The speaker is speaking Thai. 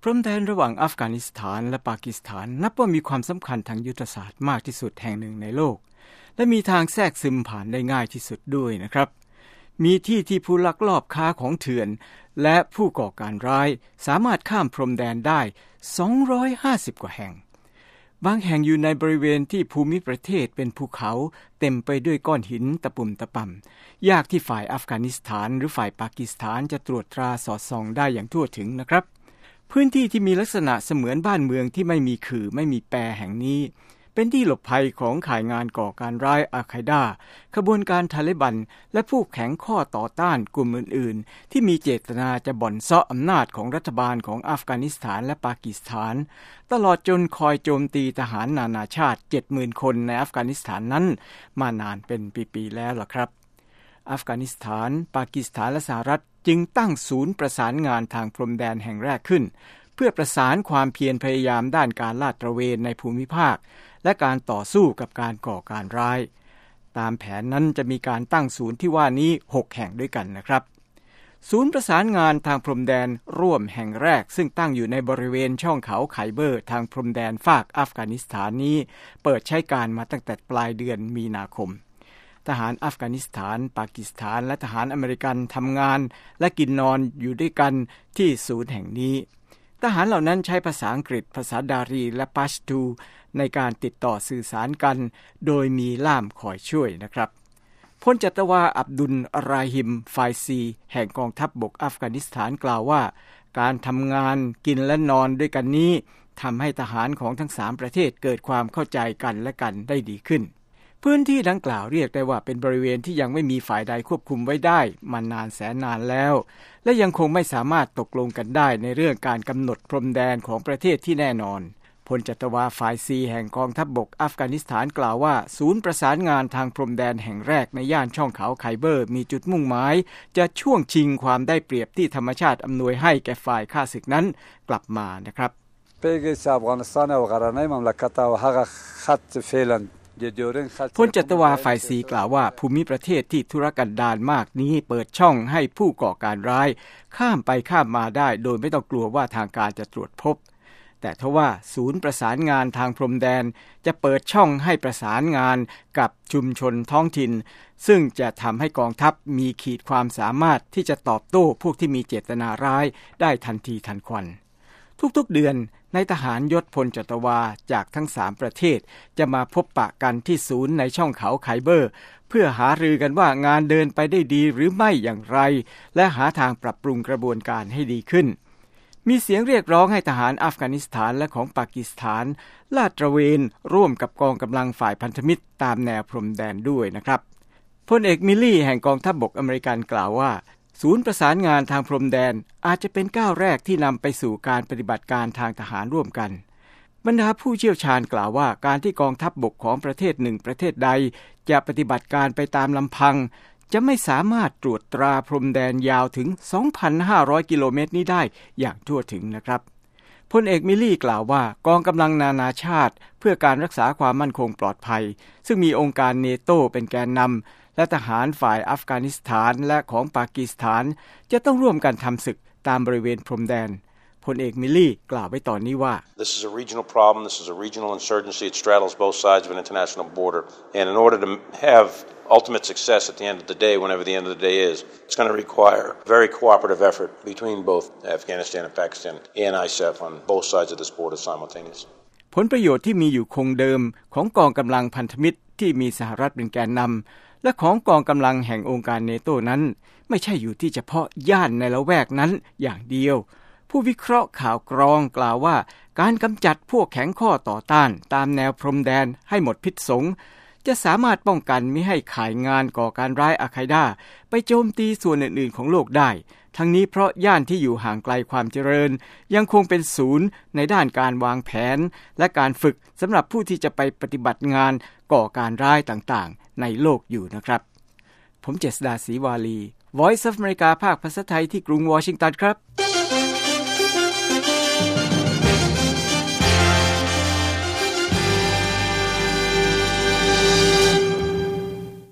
พรมแดนระหว่างอัฟกานิสถานและปากีสถานนับว่ามีความสำคัญทางยุทธศาสตร์มากที่สุดแห่งหนึ่งในโลกและมีทางแทรกซึมผ่านได้ง่ายที่สุดด้วยนะครับมีที่ผู้ลักลอบค้าของเถื่อนและผู้ก่อการร้ายสามารถข้ามพรมแดนได้250กว่าแห่งบางแห่งอยู่ในบริเวณที่ภูมิประเทศเป็นภูเขาเต็มไปด้วยก้อนหินตะปุ่มตะป่ำยากที่ฝ่ายอัฟกานิสถานหรือฝ่ายปากีสถานจะตรวจตราสอดส่องได้อย่างทั่วถึงนะครับพื้นที่ที่มีลักษณะเสมือนบ้านเมืองที่ไม่มีขื่อไม่มีแปรแห่งนี้เป็นที่หลบภัยของข่ายงานก่อการร้ายอัลไคดาขบวนการทาลิบันและผู้แข็งข้อต่อต้านกลุ่มอื่นๆที่มีเจตนาจะบ่อนเซาะอำนาจของรัฐบาลของอัฟกานิสถานและปากีสถานตลอดจนคอยโจมตีทหารนานาชาติ 70,000 คนในอัฟกานิสถานนั้นมานานเป็นปีๆแล้วล่ะครับอัฟกานิสถานปากีสถานและสหรัฐจึงตั้งศูนย์ประสานงานทางพรมแดนแห่งแรกขึ้นเพื่อประสานความเพียรพยายามด้านการลาดตระเวนในภูมิภาคและการต่อสู้กับการก่อการร้ายตามแผนนั้นจะมีการตั้งศูนย์ที่ว่านี้6แห่งด้วยกันนะครับศูนย์ประสานงานทางพรมแดนร่วมแห่งแรกซึ่งตั้งอยู่ในบริเวณช่องเขาไคเบอร์ทางพรมแดนฝากอัฟกานิสถานนี้เปิดใช้การมาตั้งแต่ปลายเดือนมีนาคมทหารอัฟกานิสถานปากีสถานและทหารอเมริกันทำงานและกินนอนอยู่ด้วยกันที่ศูนย์แห่งนี้ทหารเหล่านั้นใช้ภาษาอังกฤษภาษาดารีและปัชตูในการติดต่อสื่อสารกันโดยมีล่ามคอยช่วยนะครับพลจัตวาอับดุลราฮิมไฟซีแห่งกองทัพบกอัฟกานิสถานกล่าวว่าการทำงานกินและนอนด้วยกันนี้ทำให้ทหารของทั้ง3ประเทศเกิดความเข้าใจกันและกันได้ดีขึ้นพื้นที่ดังกล่าวเรียกได้ว่าเป็นบริเวณที่ยังไม่มีฝ่ายใดควบคุมไว้ได้มานานแสนนานแล้วและยังคงไม่สามารถตกลงกันได้ในเรื่องการกำหนดพรมแดนของประเทศที่แน่นอนพลจัตวาฝ่ายซีแห่งกองทัพบกอัฟกานิสถานกล่าวว่าศูนย์ประสานงานทางพรมแดนแห่งแรกในย่านช่องเขาไคเบอร์มีจุดมุ่งหมายจะช่วงชิงความได้เปรียบที่ธรรมชาติอำนวยให้แก่ฝ่ายข้าศึกนั้นกลับมานะครับพลจัตวาฝ่ายซีกล่าวว่าภูมิประเทศที่ทุรกันดารมากนี้เปิดช่องให้ผู้ก่อการร้ายข้ามไปข้ามมาได้โดยไม่ต้องกลัวว่าทางการจะตรวจพบแต่ทว่าศูนย์ประสานงานทางพรมแดนจะเปิดช่องให้ประสานงานกับชุมชนท้องถิ่นซึ่งจะทำให้กองทัพมีขีดความสามารถที่จะตอบโต้พวกที่มีเจตนาร้ายได้ทันทีทันควันทุกๆเดือนนายทหารยศพลจัตวาจากทั้ง3ประเทศจะมาพบปะกันที่ศูนย์ในช่องเขาไคเบอร์เพื่อหารือกันว่างานเดินไปได้ดีหรือไม่อย่างไรและหาทางปรับปรุงกระบวนการให้ดีขึ้นมีเสียงเรียกร้องให้ทหารอัฟกานิสถานและของปากีสถานลาดตระเวนร่วมกับกองกำลังฝ่ายพันธมิตรตามแนวพรมแดนด้วยนะครับพลเอกมิลลี่แห่งกองทัพบกอเมริกันกล่าวว่าศูนย์ประสานงานทางพรมแดนอาจจะเป็นก้าวแรกที่นำไปสู่การปฏิบัติการทางทหารร่วมกันบรรดาผู้เชี่ยวชาญกล่าวว่าการที่กองทัพบกของประเทศหนึ่งประเทศใดจะปฏิบัติการไปตามลำพังจะไม่สามารถตรวจตราพรมแดนยาวถึง 2,500 กิโลเมตรนี้ได้อย่างทั่วถึงนะครับพลเอกมิลลี่กล่าวว่ากองกำลังนานาชาติเพื่อการรักษาความมั่นคงปลอดภัยซึ่งมีองค์การเนโตเป็นแกนนำและทหารฝ่ายอัฟกานิสถานและของปากีสถานจะต้องร่วมกันทำศึกตามบริเวณพรมแดนพลเอกมิลลี่กล่าวไว้ตอนนี้ว่า This is a regional problem. This is a regional insurgency. It straddles both sides of an international border. And in order to have ultimate success at the end of the day, whenever the end of the day is, it's going to require very cooperative effort between both Afghanistan and Pakistan and ISAF on both sides of this border simultaneously. ผลประโยชน์ที่มีอยู่คงเดิมของกองกำลังพันธมิตรที่มีสหรัฐเป็นแกนนำและของกองกำลังแห่งองค์การเนโตนั้นไม่ใช่อยู่ที่เฉพาะย่านในละแวกนั้นอย่างเดียวผู้วิเคราะห์ข่าวกรองกล่าวว่าการกำจัดพวกแข็งข้อต่อต้านตามแนวพรมแดนให้หมดพิษสงจะสามารถป้องกันมิให้ข่ายงานก่อการร้ายอัลไคดาไปโจมตีส่วนอื่นๆของโลกได้ทั้งนี้เพราะย่านที่อยู่ห่างไกลความเจริญยังคงเป็นศูนย์ในด้านการวางแผนและการฝึกสำหรับผู้ที่จะไปปฏิบัติงานก่อการร้ายต่างๆในโลกอยู่นะครับผมเจษฎาศรีวาลี Voice of America ภาคภาษาไทยที่กรุงวอชิงตันครับ